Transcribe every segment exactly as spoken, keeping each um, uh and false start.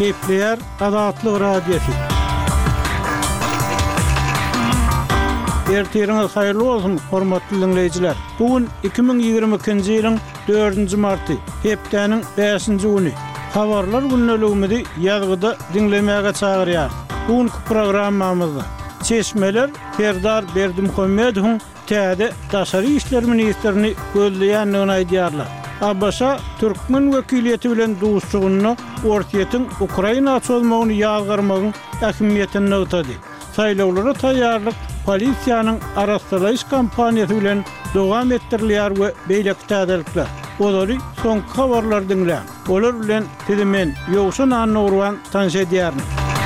Kepler adatlı radyosu. Ertiriniz hayırlı olsun hormatly dinleyijiler. Bugün iki bin ýygrimi ikinji ýylyň dördünji marty, hepdenin beşinji güni. Habarlar günneligimizi ýazgyda dinlemäge çagyrýar. Bugünkü programmamyzda Çeşmeler Serdar Berdimuhammedowyň täze daşary işler ministrini gözleýändigini aýdýarlar. Abbaşa Türkmen wekiliýeti bilen duşçugyny Ortiýetiň Ukraina açylmagyny ýazgyrmagyň ähmiýetini ýetdi. Saýlawlara taýýarlyk polisiýanyň araşdyryş kampaniýasy bilen dowam etdirilýär we beýle täzelikler. Olary soňky habarlar dinlän. Olar bilen tidimen ýogşan anurwan tanşedýärmi.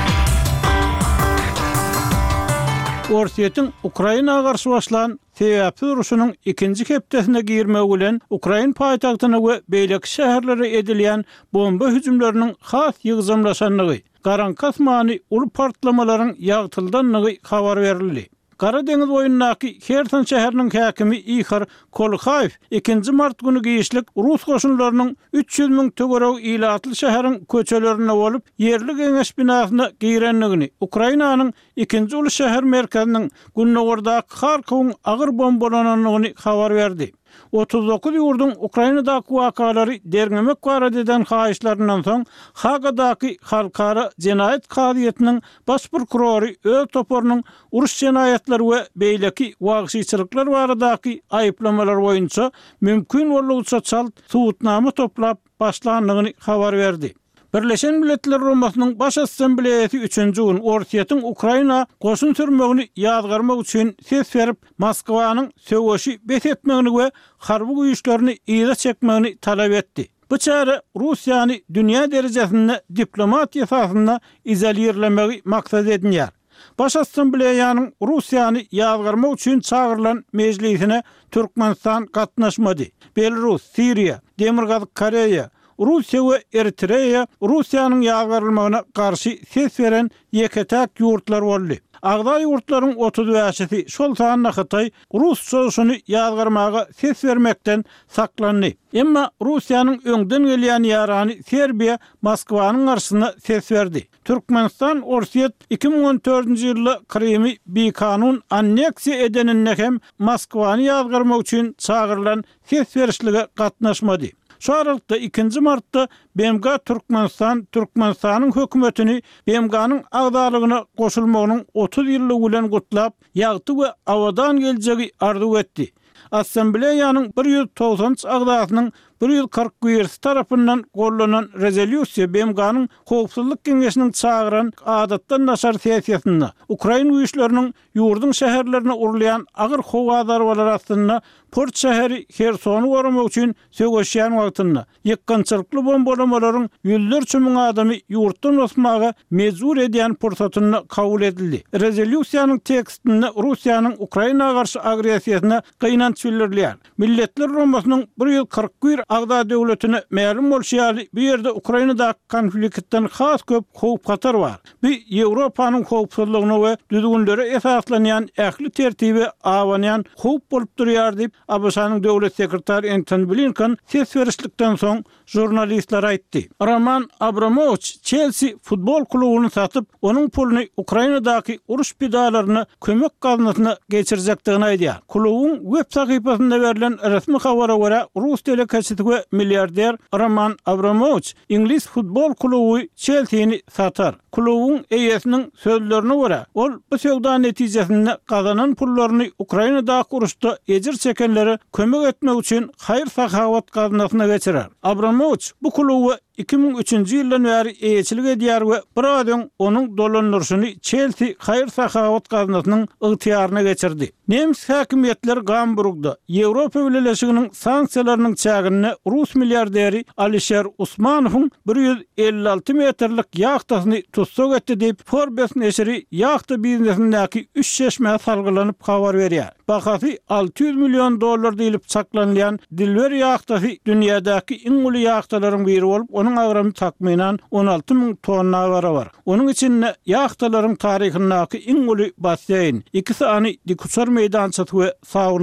Ortiýetiň Ukraina garşy başlan T-P uruşunyň ikinji hepdesine girmegi bilen Ukraina paýtagtyna we beýleki şäherlere edilýän bomba hüjümleriniň has ýygyzamlaşanlygy, Garankas many ul partlamalaryň ýagtyldanlygy habar berildi. Kara Deňiz boýundaky Kherson şäheriniň häkimi Ihor Kolhaýew ikinji mart güni giýişlik Rus goşunlarynyň üç ýüz miň tögereg ilatly şäheriň köçelerine bolup ýerli geňeş binasyna girenligini, Ukrainanyň ikinji uly şäher merkeziniň Günnogordaky Kharkowyň agyr bombalananlygyny habar berdi. otuz dokuz ýurdun Ukrainadaky wakalary derňemek barada eden haýyşlaryndan soň Hagadaky Halkara Jenaýat Gadyetiniň baş prokurory öz toporunyň uruş jenaýatlary we beýleki wagşyçylyklar baradaky aýyplamalar boýunça mümkin bolýança çalt suwutnama toplap başlandygyny habar berdi. Birleşen Milletler Romasynyň baş assambleýasy üçünji gün Ortiýetiň Ukraina goşun sürmegini ýazgyrmak üçin ses berip Moskwanyň söwüşi bet etmegini we harby güýçlerini ýyga çekmegini talap etdi. Bu çare Russiýany dünýä derejesinde diplomatiýa esasynda izolýerlemegi maksat edilýär. Baş assambleýanyň Russiýany ýazgyrmak üçin çağırılan mejlisine Türkmenistan gatnaşmady. Belarus, Siriýa, Demirgaz Koreýa, Russiýa we Eritreýa Russiýanyň ýazgyrylmagyna garşy ses beren ýeketäk ýurtlar boldy. Agda ýurtlaryň otuz beşi şol sanyna Hatay Rus sözüni ýazgyrmaga ses bermekden saklandy. Emma Russiýanyň öňden gelýän ýarany Serbiýa Moskwanyň garşysyna ses berdi. Türkmenistan Ortiýet iki bin on dördünji ýylda Krymy bikanun anneksiýa edenine hem Moskwany ýazgyrmak üçin çağırılan ses berişlige gatnaşmady. Şu aralykda ikinji martda B M G Türkmenistan Türkmenistanyň hökümetini B M G'nyň agdalygyna goşulmagynyň otuz ýyllygy bilen gutlap, ýagty we awadan geljegi arzu etdi. Assambleýanyň bir ýüz togsanjy agdasynyň bir ýüz kırk birisi tarapyndan gollanan rezolýusiýa B M G'nyň Howpsuzlyk Geňeşiniň çağıran adatdan naşar sessiýasynda Ukraina güýçleriniň ýurdun şäherlerine urulayan agyr howa darbalary astyna Port şäheri Khersony goramak üçin söwüşýän wagtynda ýykkançylykly bombalamalaryň ýüzlerçe miň adamy ýurtdan osmaga mezur edýän pursatyny kabul edildi. Rezolýusiýanyň tekstinde Russiýanyň Ukraina garşy agresiýasyna gynanç bildirilýär. Milletler Romasynyň bir ýüz kırk bir agda döwletine ma'lum bolýaly bu ýerde Ukrainadaky konfliktden has köp howp hatar bar. Bu Ýewropanyň howpsuzlygyna we düzgünlere esaslanýan ähli tertibi awanýan howp bolup durýar diýip A B S-nyň döwlet sekretary Antony Blinken ses berişlikden soň jurnalistlere aýtdy. Roman Abramovich Chelsea futbol klubyny satyp, onuň puluny Ukrainadaky uruş pidalaryny kömek gaznasyna geçirjekdigini aýdýar. Klubyň web sahypasynda berilen resmi habara görä Rus telekäçidi we milliarder Roman Abramovich İngiliz futbol kluby Chelsea'ni satar. Klubyň eýesiniň sözlerine görä, ol bu söwda netijesinde gazanan pullaryny Ukrainadaky uruşda ejir çekenlere kömek etmek üçin haýyr sahawat gaznasyna geçirer. Abramovich bu kluby iki bin üçünji ýyldan bäri eýetçilik edýär we bir adam onuň dolanlaryny Chelsea haýyr sahawat gaznasynyň ygtyýaryna geçirdi. Nemis häkimetleri Gamburgda Ýewropa Birleşiginiň sanksiýalarynyň çägini Rus milliarderi Alisher Usmanowyň bir ýüz elli alty metrlik ýachtasyny tutsak etdi diýip Forbes neşri ýachta biznesindäki üç şeşme salgylanyp habar berýär. Bahasy alty ýüz million dollar diýilip saklanýan Dilber ýachtasy dünýädäki iň uly ýachtalarryň biri bolup, onuň agramy takminan on alty miň tonna bar. Onuň içinde ýachtalarryň taryhynyňky iň uly basseyn, iki sany dikuçar meýdançasy we sauna